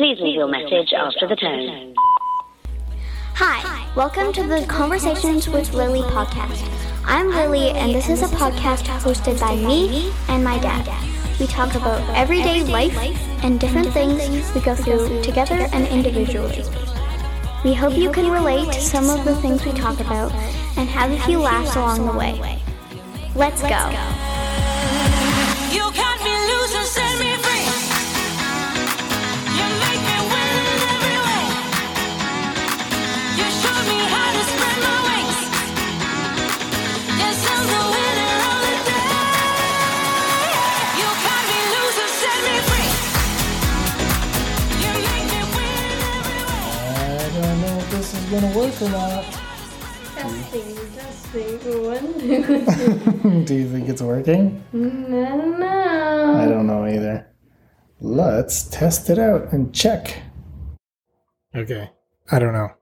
Please leave your message after the tone. Hi, welcome to the Conversations with Lily podcast. I'm Lily, and this is a podcast hosted by me and my dad. We talk about everyday life and different things we go through together and individually. We hope you can relate to some of the things we talk about and have a few laughs along the way. Let's go. You got me loose and set me free. You make me win in every way. You showed me how to spread my wings. Yes, I'm the winner of the day. You got me loose and set me free. You make me win in every way. I don't know if this is gonna work or not. Testing. 1, 2. Do you think it's working? I don't know. I don't know either. Let's test it out and check. Okay. I don't know.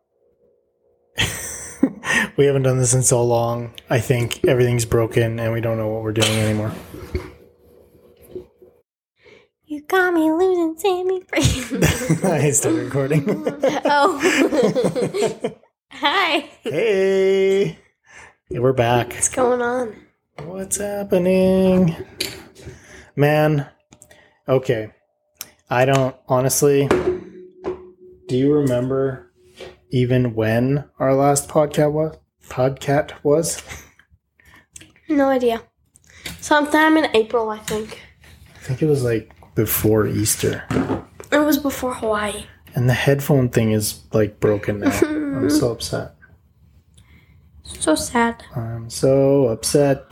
We haven't done this in so long. I think everything's broken and we don't know what we're doing anymore. You got me losing, set me free. I still recording. Oh. Hi. Hey. Hey, we're back. What's going on? What's happening? Man. Okay. I don't, honestly, do you remember even when our last podcast was? No idea. Sometime in April, I think. I think it was like before Easter. It was before Hawaii. And the headphone thing is like broken now. I'm so upset. So sad. I'm so upset.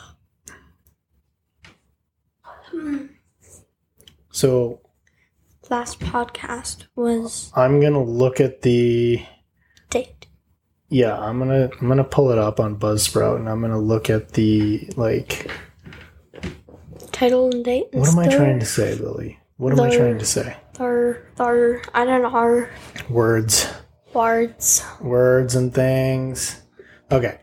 So Last podcast was I'm gonna look at the date. yeah, I'm gonna pull it up on Buzzsprout and I'm gonna look at the like Title and date. And what am I stuff. trying to say, Lily? What am I trying to say? I don't know. Words. Words and things. Okay.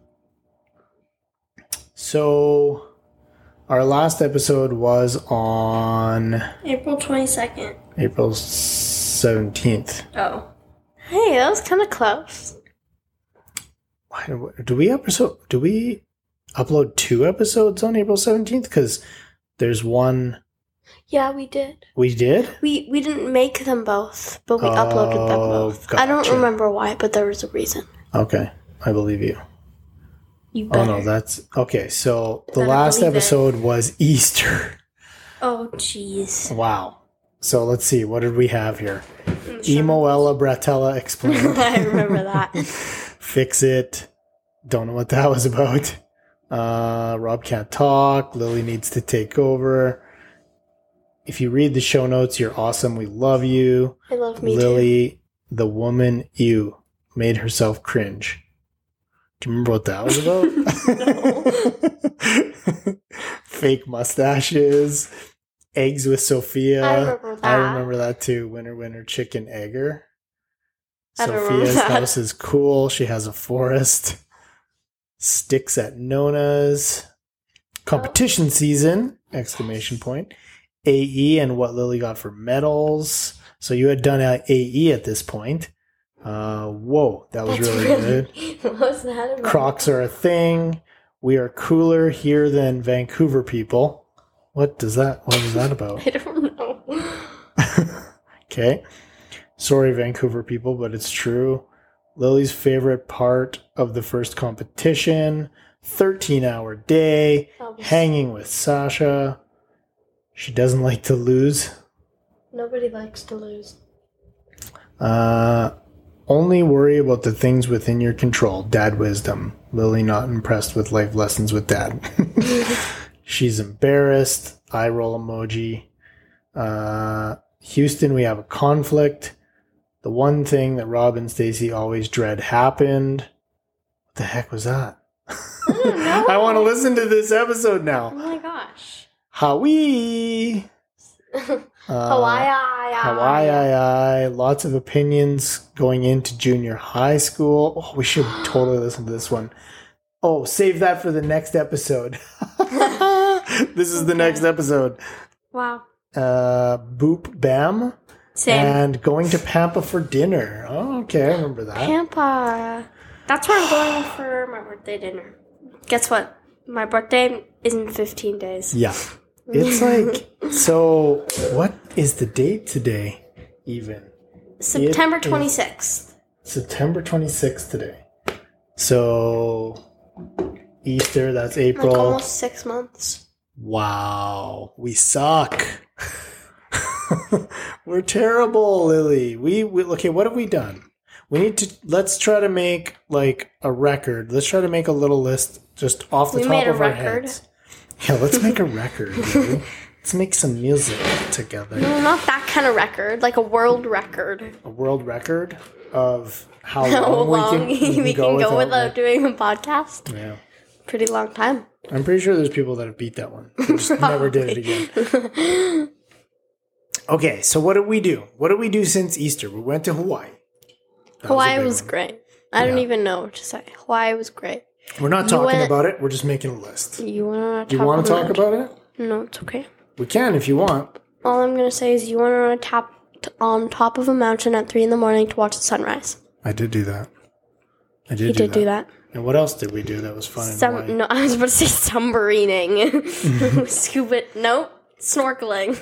So our last episode was on April 22nd. April 17th. Oh. Hey, that was kind of close. Do we upload 2 episodes on April 17th? Because there's one. Yeah, we did. We did? We didn't make them both, but we uploaded them both. I don't gotcha. remember why, but there was a reason. Okay. I believe you. You better. Oh, no, that's... Okay, so the Better last believe it. episode was Easter. Oh, jeez. Wow. So let's see. What did we have here? Emoella Bratella Explained. I remember that. Fix It. Don't know what that was about. Rob Can't Talk. Lily Needs to Take Over. If you read the show notes, you're awesome. We love you. I love me Lily, the woman you made herself cringe. Do you remember what that was about? Fake mustaches. Eggs with Sophia. I remember that. I remember that too. Winner, winner, chicken egger. I don't remember Sophia's that. house is cool. She has a forest. Sticks at Nona's. Competition season! Exclamation point. AE and what Lily got for medals. So you had done AE at this point. Whoa, that was really good. What was that about? Crocs are a thing. We are cooler here than Vancouver people. What was that about? I don't know. Okay. Sorry, Vancouver people, but it's true. Lily's favorite part of the first competition. 13-hour day. Hanging with Sasha. She doesn't like to lose. Nobody likes to lose. Only worry about the things within your control. Dad wisdom. Lily not impressed with life lessons with Dad. She's embarrassed. Eye roll emoji. Houston, we have a conflict. The one thing that Rob and Stacy always dread happened. What the heck was that? I don't know. I want to listen to this episode Oh now. my gosh. Hawaii. Hawaii. Lots of opinions going into junior high school. Oh, we should totally listen to this one. Oh, save that for the next episode. This is the next episode. Wow. Boop Bam. Same. And going to Pampa for dinner. Oh, okay, I remember that. Pampa. That's where I'm going for my birthday dinner. Guess what? My birthday is in 15 days. Yeah. It's like, so what is the date today, even? September It is 26th. September 26th today. So, Easter, that's Like April. almost 6 months. Wow, we suck. We're terrible, Lily. We okay, what have we done? Let's try to make like a record. Let's try to make a little list just off the We top made a of our record. heads. Yeah, let's make a record, Lily. Let's make some music together. No, not that kind of record. Like a world record. A world record of how How long, long we can go without like- doing a podcast? Yeah. Pretty long time. I'm pretty sure there's people that have beat that one. They just never did it again. Okay, so what did we do? What did we do since Easter? We went to Hawaii. That a Hawaii big was one. great. I don't Yeah. even know what to say. Hawaii was great. We're not talking went- about it. We're just making a list. You want to Do you want to talk about it? No, it's okay. We can if you want. All I'm going to say is you want to tap on top of a mountain at 3 in the morning to watch the sunrise. I did do that. I You did do that. And what else did we do that was fun in Hawaii? No, I was about to say submarining. Scuba. Nope. Snorkeling.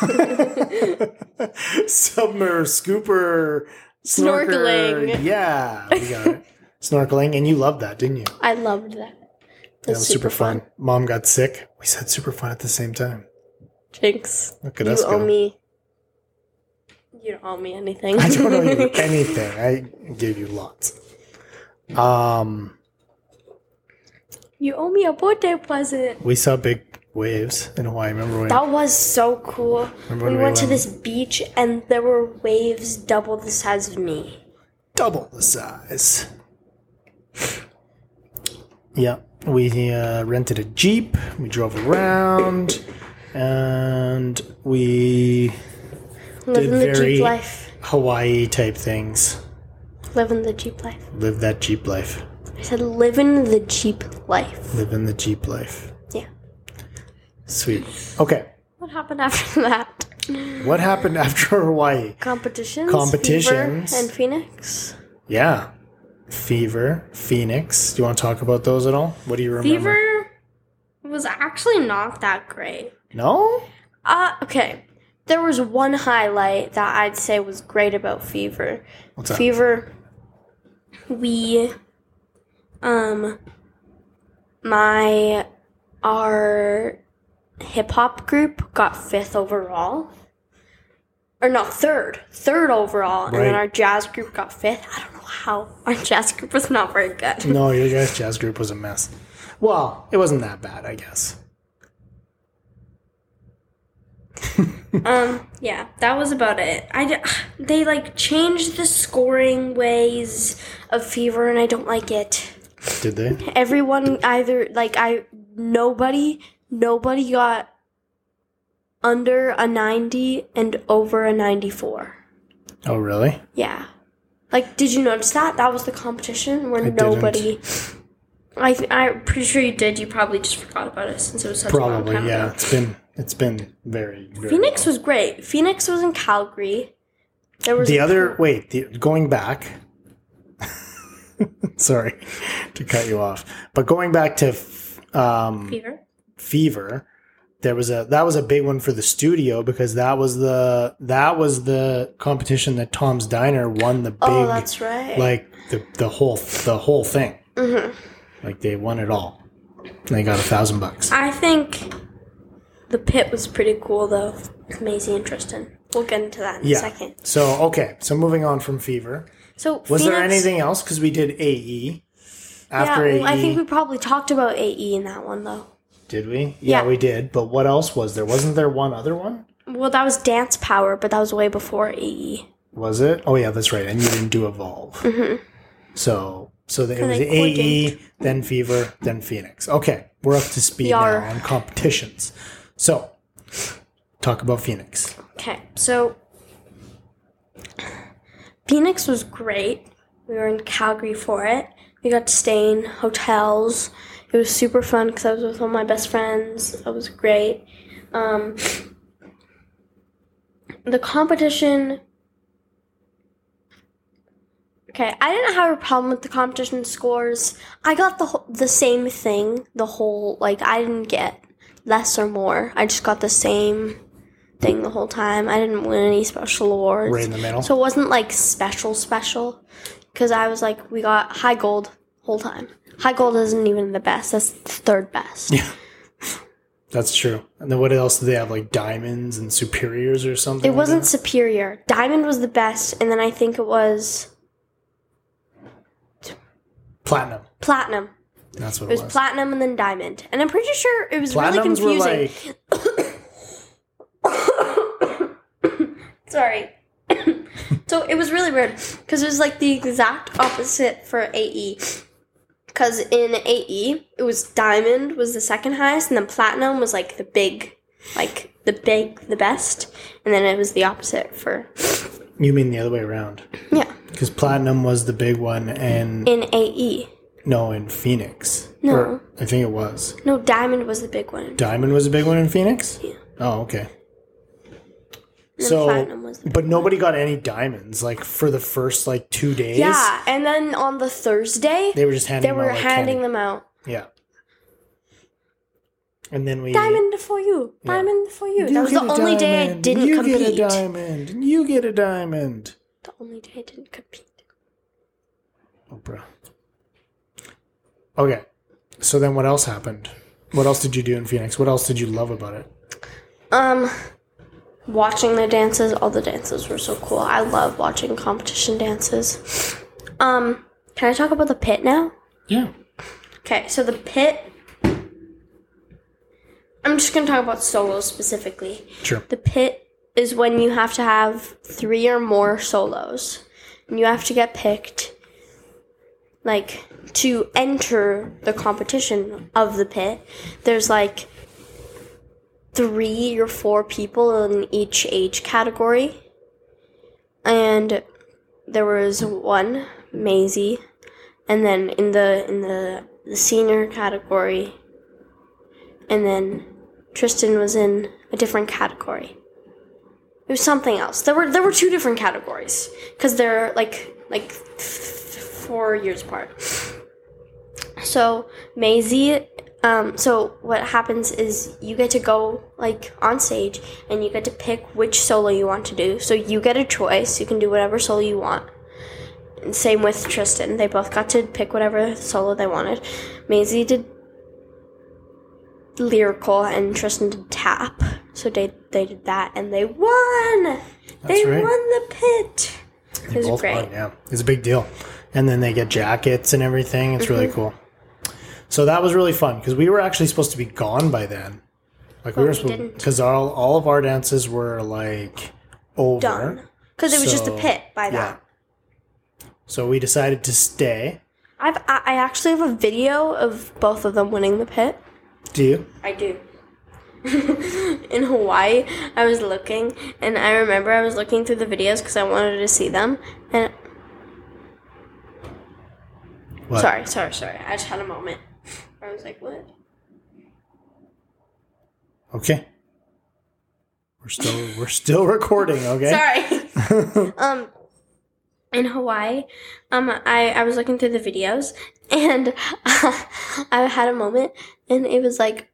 Summer scooper Snorkeling. snorker. Yeah, we got it. Snorkeling, and you loved that, didn't you? I loved that. That was super fun. Mom got sick. We said super fun at the same time. Jinx. Look at You us owe go. me. You don't owe me anything. I don't owe you anything. I gave you lots. You owe me a birthday present. We saw big waves in Hawaii. Remember when? That was so cool. Remember when We we went to went? this beach and there were waves double the size of me. Double the size. Yeah, we rented a Jeep. We drove around, and we Living the very- Jeep life. Hawaii type things. Living the Jeep life. Live that Jeep life. I said living the Jeep life. Live in the Jeep life. Yeah. Sweet. Okay. What happened after that? What happened after Hawaii? Competitions. Competitions. Fever, and Phoenix. Yeah. Fever, Phoenix. Do you want to talk about those at all? What do you remember? Fever was actually not that great. No? Okay. There was one highlight that I'd say was great about Fever. What's that? Fever, we, our hip hop group got 5th overall. Or no, third overall. And Right. then our jazz group got 5th. I don't know how. Our jazz group was not very good. No, your guys' jazz group was a mess. Well, it wasn't that bad, I guess. Yeah, that was about it. They like changed the scoring ways of Fever, and I don't like it. Did they? Everyone either nobody got under a 90 and over a 94. Oh, really? Yeah. Like, did you notice that? That was the competition where I didn't. nobody. I'm pretty sure you did. You probably just forgot about it since it was such a long Probably, time yeah. ago. It's been very, very Phoenix was great. Phoenix was in Calgary. There was going back. Sorry to cut you off, but going back to Fever. Fever, that was a big one for the studio because that was the competition that Tom's Diner won the big, Oh, that's right. like the whole thing. Mm-hmm. Like they won it all. They got $1,000. I think the pit was pretty cool though. With Maisie and Tristan. We'll get into that in a second. So moving on from Fever, So was there Phoenix- anything else? Because we did AE. After Yeah, AE, I think we probably talked about AE in that one though. did we? Yeah. We did. But what else was there? Wasn't there one other one? Well, that was Dance Power, but that was way before AE. Was it? Oh yeah, that's right. And you didn't do Evolve. Mm-hmm. So it was they AE, then Fever, then Phoenix. Okay, we're up to speed Yar. now on competitions. So, talk about Phoenix. Okay, so Phoenix was great. We were in Calgary for it. We got to stay in hotels. It was super fun because I was with all my best friends. It was great. the competition. Okay, I didn't have a problem with the competition scores. I got the same thing. The whole, like, I didn't get less or more. I just got the same thing the whole time. I didn't win any special awards. Right in the middle. So it wasn't like special. Because I was like, we got high gold whole time. High gold isn't even the best. That's the third best. Yeah. That's true. And then what else do they have? Like diamonds and superiors or something? It wasn't superior. Diamond was the best. And then I think it was platinum. platinum. That's what It was platinum and then diamond. And I'm pretty sure it was really Platinums were confusing. like Sorry. So it was really weird because it was like the exact opposite for AE. Because in AE, it was diamond was the second highest, and then platinum was like the best, and then it was the opposite for. You mean the other way around? Yeah. Because platinum was the big one, and In AE. no, in Phoenix. No. Or, I think it was. No, diamond was the big one. Diamond was a big one in Phoenix? Yeah. Oh, okay. And then So, platinum was the but nobody got any diamonds, like, for the first, like, 2 days. Yeah, and then on the Thursday, They were just handing they them were out like handing candy. them out. Yeah. And then we... Diamond for you. Yeah. Diamond for you. You That was get the a only day I diamond, didn't you compete. get a diamond, and you get a diamond. The only day I didn't compete. Oprah. Okay. So then what else happened? What else did you do in Phoenix? What else did you love about it? Watching the dances, all the dances were so cool. I love watching competition dances. Can I talk about the pit now? Yeah. Okay, so the pit. I'm just gonna talk about solos specifically. Sure. The pit is when you have to have 3 or more solos, and you have to get picked, like, to enter the competition of the pit. There's like 3 or 4 people in each age category, and there was one, Maisie, and then in the senior category, and then Tristan was in a different category. It was something else. There were 2 different categories because they're like 4 years apart. So Maisie. So what happens is you get to go like on stage and you get to pick which solo you want to do. So you get a choice. You can do whatever solo you want. And same with Tristan. They both got to pick whatever solo they wanted. Maisie did lyrical and Tristan did tap. So they did that and they won. They right. won the pit. They It was both great. won, yeah. It's a big deal. And then they get jackets and everything. It's really cool. So that was really fun because we were actually supposed to be gone by then. Like we But were we supposed didn't. because all of our dances were like over. Done. Because it was just a So, pit by Yeah. that. So we decided to stay. I actually have a video of both of them winning the pit. Do you? I do. In Hawaii, I was looking, and I remember I was looking through the videos because I wanted to see them. And What? sorry. I just had a moment. I was like, "What?" Okay. We're still recording. Okay. Sorry. In Hawaii, I was looking through the videos, and I had a moment, and it was like.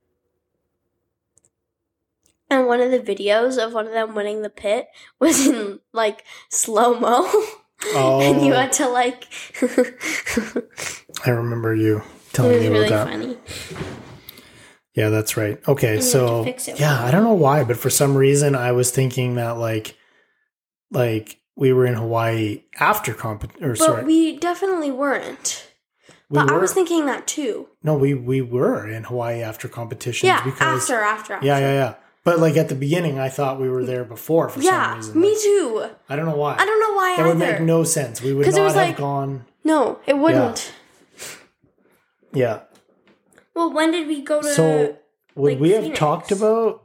And one of the videos of one of them winning the pit was in, like, slow-mo. Oh. And you had to, like... I remember you It telling was me about really that. funny. Yeah, that's right. Okay, had so to fix it. yeah, I don't know why, but for some reason I was thinking that like we were in Hawaii after But we definitely weren't. But I was thinking that, too. No, we were in Hawaii after competitions Yeah, because after. Yeah. But like at the beginning I thought we were there before for some Yeah, reason. me Like, too. I don't know why. I don't know why That either. would make no sense. We would 'Cause it not was have like- gone. No, it wouldn't. Yeah. Well, when did we go to... So would like, we have Phoenix? talked about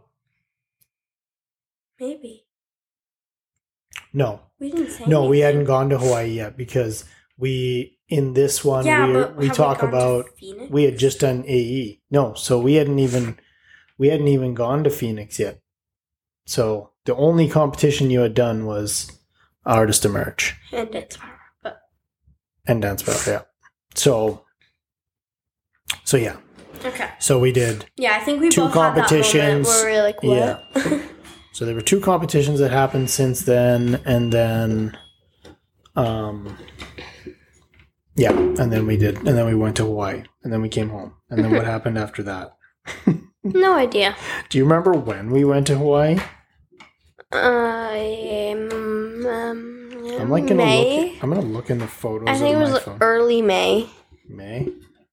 Maybe. No. We didn't say No, we anything. hadn't gone to Hawaii yet because we in this one Yeah, we but we have talk gone to about Phoenix? we had just done AE. No, so we hadn't even gone to Phoenix yet. So the only competition you had done was Artist Emerge And Dance Power. But and Dance Battle. Yeah. So yeah. okay. So we did. Yeah, I think we Two both had that moment competitions. where we were like, what? Yeah. So there were 2 competitions that happened since then, and then, yeah, and then we went to Hawaii, and then we came home, and then what happened after that? No idea. Do you remember when we went to Hawaii? I'm like gonna May. look. I'm gonna look in the photos. I think it of was my phone. early May May.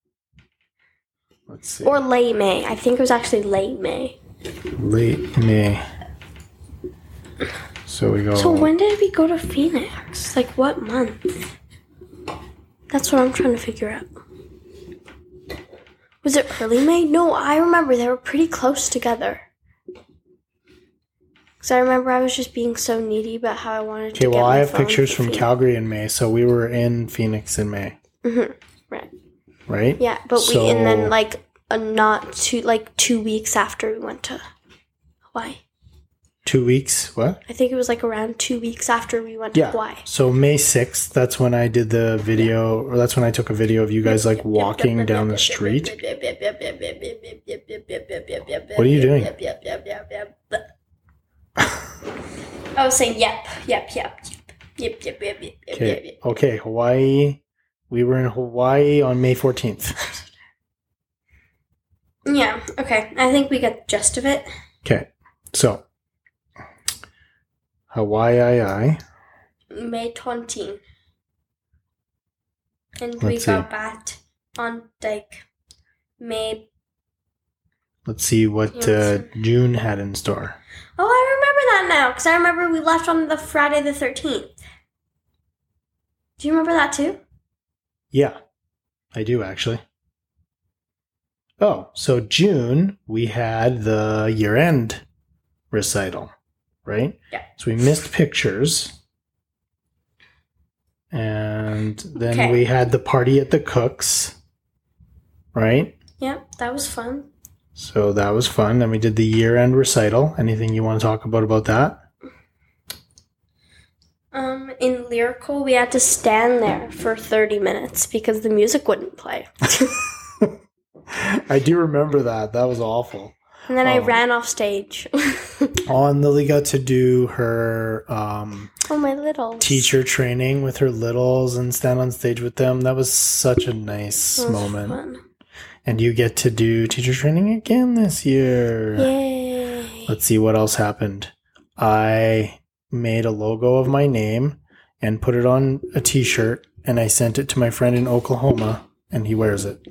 Let's see. or late May. I think it was actually late May. Late May. So we go. So when did we go to Phoenix? Like what month? That's what I'm trying to figure out. Was it early May? No, I remember they were pretty close together. Because I remember I was just being so needy about how I wanted to Okay, get well, my I have phone pictures for from Phoenix. Calgary in May, so we were in Phoenix in May, Right. right? Yeah, but So- and then like not 2 weeks after we went to Hawaii. 2 weeks. What? I think it was like around 2 weeks after we went to Yeah. Hawaii. So May 6th, that's when I did the video, or that's when I took a video of you guys like walking down the street. What are you doing? I was saying yep. Okay, Hawaii. We were in Hawaii on May 14th. Yeah, okay. I think we got the gist of it. Okay, so Hawaii. May 20. And we Let's see. got back on like May. Let's see what June had in store. Oh, I remember that now because I remember we left on the Friday the 13th. Do you remember that too? Yeah, I do actually. Oh, so June, we had the year-end recital, right? Yeah. So we missed pictures. And then Okay. we had the party at the Cooks, right? Yeah, that was fun. So that was fun. Then we did the year-end recital. Anything you want to talk about that? In Lyrical, we had to stand there for 30 minutes because the music wouldn't play. I do remember that. That was awful. And then I ran off stage. Lily got to do her Oh, my little teacher training with her littles and stand on stage with them. That was such a nice moment. Fun. And you get to do teacher training again this year. Yay. Let's see what else happened. I made a logo of my name and put it on a t-shirt, and I sent it to my friend in Oklahoma, and he wears it.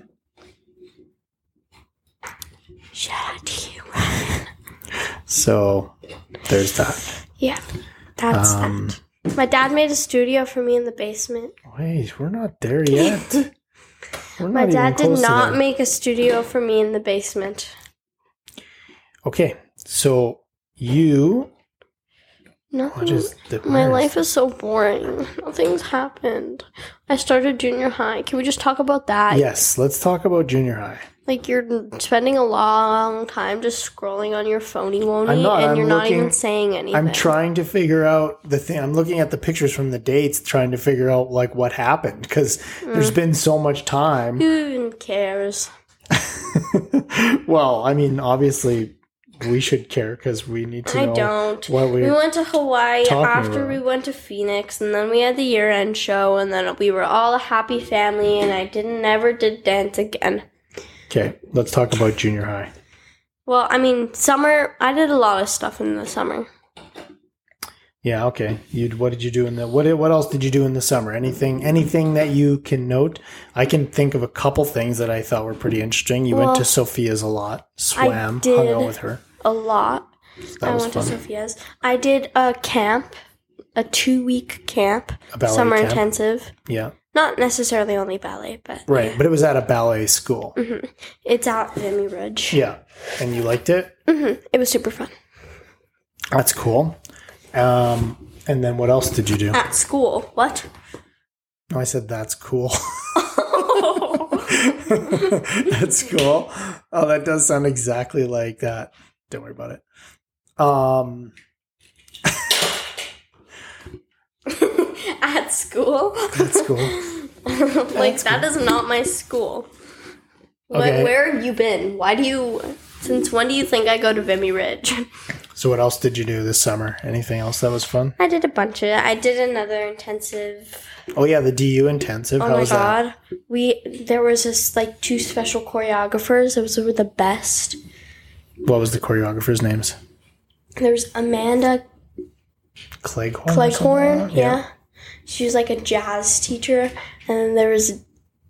Shout out to you, Ryan. So there's that. Yeah, that's that. My dad made a studio for me in the basement. Wait, we're not there yet. We're My not dad even did close to not there. make a studio for me in the basement. Okay, so you... Nothing. What is the... My where is- life is so boring. Nothing's happened. I started junior high. Can we just talk about that? Yes, let's talk about junior high. Like you're spending a long time just scrolling on your phony wony, I'm not. and I'm you're not looking- even saying anything. I'm trying to figure out the thing. I'm looking at the pictures from the dates, trying to figure out like what happened because there's been so much time. Who even cares? Well, I mean, obviously, we should care because we need to I know don't. what We we're. went to Hawaii talking after about. we went to Phoenix, and then we had the year-end show, and then we were all a happy family, and I never did dance again. Okay, let's talk about junior high. Well, I mean, summer, I did a lot of stuff in the summer. Yeah, okay. What did you do in the what else did you do in the summer? Anything that you can note? I can think of a couple things that I thought were pretty interesting. You went Well, to Sophia's a lot, swam, did. hung out with her. A lot. That I was went fun. to Sophia's. I did a camp, a 2-week camp, A ballet summer camp? intensive. Yeah. Not necessarily only ballet, but Right, but it was at a ballet school. it's at Vimy Ridge. Yeah. And you liked it? It was super fun. That's cool. And then what else did you do? At school. What? No, I said that's cool. That's cool. Oh, that does sound exactly like that. Don't worry about it. At school? That's cool. Like, that is not my school. Okay. Where have you been? Since when do you think I go to Vimy Ridge? So what else did you do this summer? Anything else that was fun? I did a bunch of it. I did another intensive. Oh yeah, the DU intensive. Oh How my was that? god. There was this, like, 2 special choreographers. It were the best. What was the choreographers' names? There's Amanda Cleghorn. or Cleghorn, something? yeah. She was like a jazz teacher, and then there was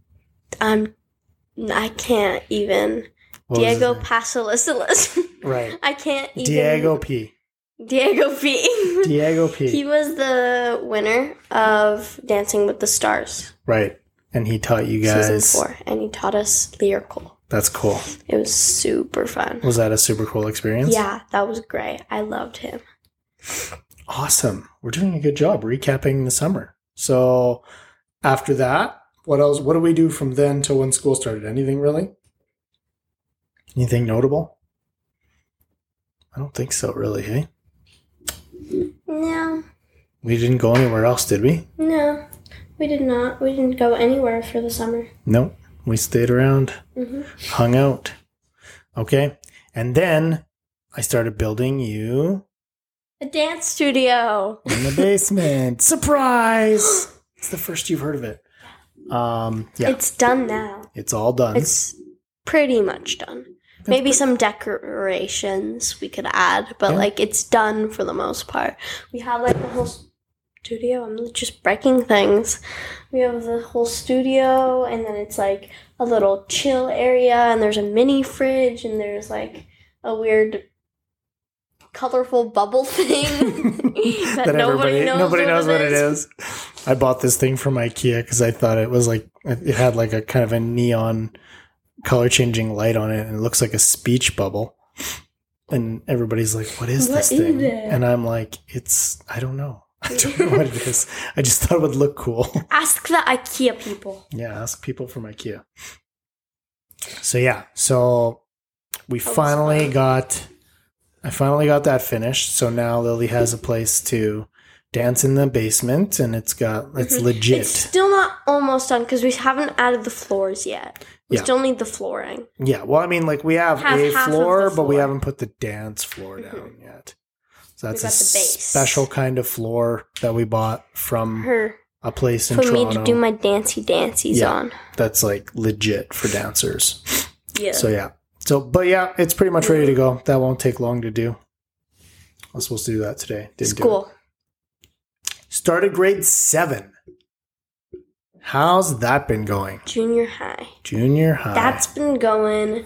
I can't even. What was his Diego name? Pasalisalis. Right. I can't even. Diego P. Diego P. Diego P. He was the winner of Dancing with the Stars Right. And he taught you guys. season 4, and he taught us lyrical. That's cool. It was super fun. Was that a super cool experience? Yeah, that was great. I loved him. Awesome. We're doing a good job recapping the summer. So after that, what else? What do we do from then till when school started? Anything really? Anything notable? I don't think so, really, hey? No, We didn't go anywhere else, did we? no, we did not. We didn't go anywhere for the summer. Nope. We stayed around, Mm-hmm. hung out. Okay. And then I started building you A dance studio. in the basement. Surprise! It's the first you've heard of it. Yeah, It's done now. it's all done. It's pretty much done. Maybe some decorations we could add, but Yeah. like it's done for the most part. We have like the whole studio. I'm just breaking things. We have the whole studio, and then it's like a little chill area, and there's a mini fridge, and there's like a weird colorful bubble thing that nobody knows what it is. I bought this thing from IKEA because I thought it was like it had like a kind of a neon color changing light on it, and it looks like a speech bubble. And everybody's like, "What is this What is thing?" it? And I'm like, I don't know. I don't know what it is. I just thought it would look cool. Ask the IKEA people. Yeah, ask people from IKEA. So yeah, so we finally got. I finally got that finished. So now Lily has a place to dance in the basement, and it's legit. It's still not almost done because we haven't added the floors yet. We Yeah. still need the flooring. Yeah, well, I mean, like we have Half a of the floor, but we floor. haven't put the dance floor down yet. So that's a got the base. special kind of floor that we bought from Her a place in for Toronto. me to do my dancies Yeah. on. That's like legit for dancers. Yeah. So yeah. But yeah, it's pretty much ready to go. That won't take long to do. I was supposed to do that today. Didn't do it. School. Started grade 7. How's that been going? Junior high. Junior high. That's been going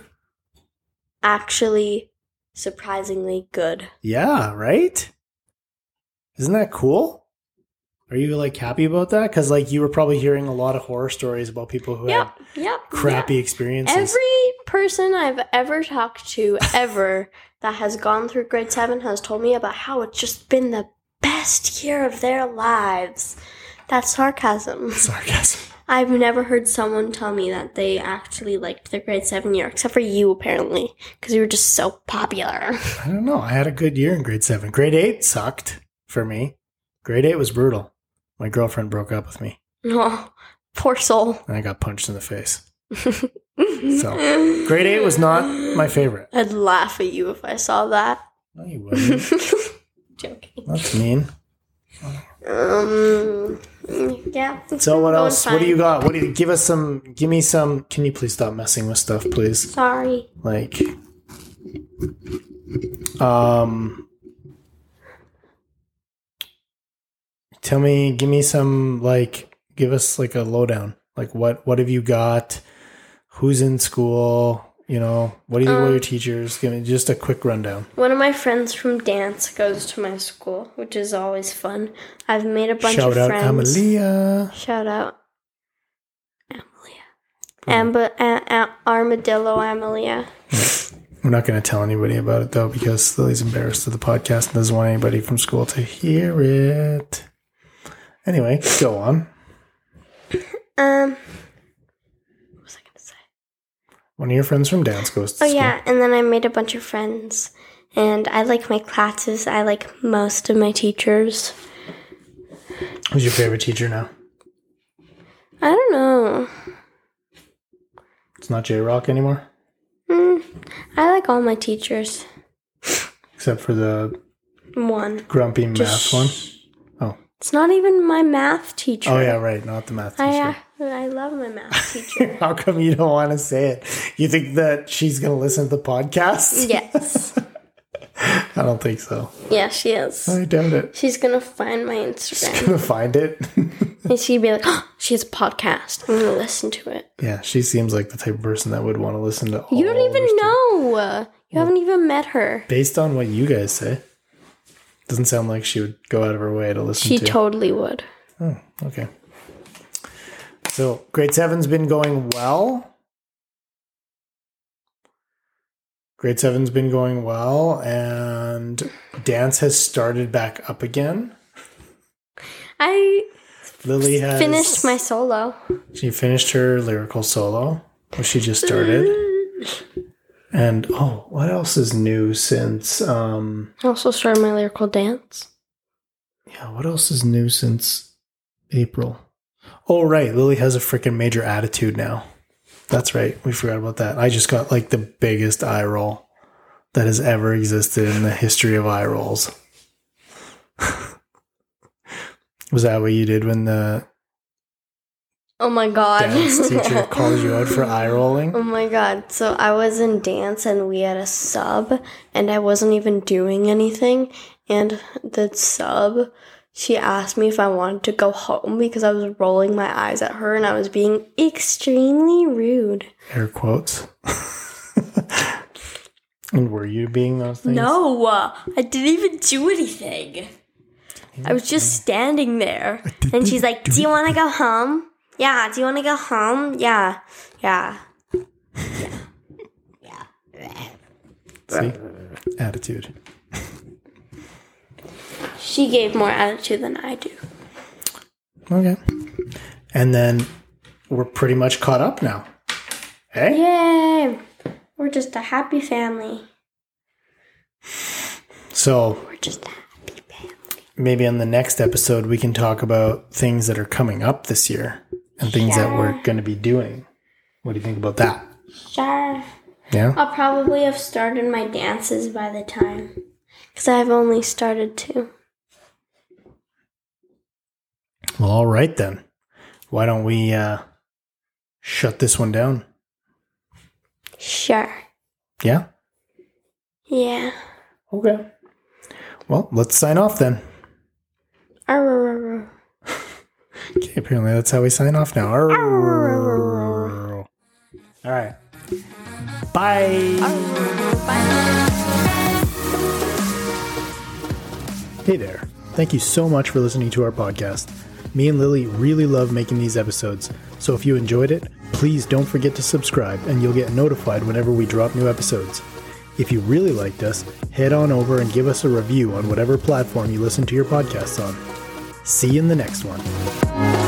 actually surprisingly good. Yeah, right? Isn't that cool? Are you like happy about that? Because like you were probably hearing a lot of horror stories about people who had Yep. crappy yeah. experiences. Every person I've ever talked to ever that has gone through grade 7 has told me about how it's just been the best year of their lives. That's sarcasm. Sarcasm. I've never heard someone tell me that they actually liked their grade 7 year, except for you, apparently, because you were just so popular. I don't know. I had a good year in grade 7. Grade 8 sucked for me. Grade 8 was brutal. My girlfriend broke up with me, Oh, poor soul. and I got punched in the face. So, grade 8 was not my favorite. I'd laugh at you if I saw that. No, you wouldn't. Joking. That's mean. Yeah. it's So been what going else? What do fine. you got? Give me some. Can you please stop messing with stuff, please? Sorry. Like, give us like a lowdown. Like what have you got? Who's in school? You know, what do you what are your teachers? Give me just a quick rundown. One of my friends from dance goes to my school, which is always fun. I've made a bunch Shout of out friends. Amelia. Shout out Amelia. Armadillo Amelia. We're not going to tell anybody about it though because Lily's embarrassed of the podcast and doesn't want anybody from school to hear it. Anyway, go on. What was I gonna say? One of your friends from dance goes to Oh school. yeah, and then I made a bunch of friends, and I like my classes. I like most of my teachers. Who's your favorite teacher now? I don't know. It's not J-Rock anymore? I like all my teachers. Except for the One. grumpy math one? Oh. It's not even my math teacher. Oh, yeah, right. Not the math teacher. I love my math teacher. How come you don't want to say it? You think that she's going to listen to the podcast? Yes. I don't think so. Yeah, she is. I doubt it. She's gonna find my Instagram. Gonna find it. And she'd be like, oh, she has a podcast. I'm gonna listen to it. Yeah, she seems like the type of person that would want to listen to all You don't even our stuff. know. You haven't even met her. Based on what you guys say, doesn't sound like she would go out of her way to listen She to. totally would. Oh, okay. So, grade 7's been going well. Grade 7's been going well, and dance has started back up again. I Lily has finished my solo. She finished her lyrical solo, which she just started. And what else is new since? I also started my lyrical dance. Yeah, what else is new since April? Oh, right, Lily has a freaking major attitude now. That's right, we forgot about that. I just got like the biggest eye roll that has ever existed in the history of eye rolls. Was that what you did when the Oh my god. dance teacher called you out for eye rolling? Oh my god. So I was in dance and we had a sub and I wasn't even doing anything. And the sub, she asked me if I wanted to go home because I was rolling my eyes at her and I was being extremely rude. Air quotes. And were you being those things? No, I didn't even do anything. I was just standing there. And she's like, do you want to go home? Yeah. Do you want to go home? Yeah. Yeah. See? Attitude. She gave more attitude than I do. Okay. And then we're pretty much caught up now. Hey? Yay! We're just a happy family. So We're just a happy family. maybe on the next episode we can talk about things that are coming up this year and things that we're going to be doing. What do you think about that? Sure. Yeah? I'll probably have started my dances by the time. Because I've only started 2. Well, all right then. Why don't we shut this one down? Sure. Yeah? Yeah. Okay. Well, let's sign off then. Arr. Okay, apparently that's how we sign off now. All right. Bye. Hey there. Thank you so much for listening to our podcast. Me and Lily really love making these episodes, so if you enjoyed it, please don't forget to subscribe and you'll get notified whenever we drop new episodes. If you really liked us, head on over and give us a review on whatever platform you listen to your podcasts on. See you in the next one.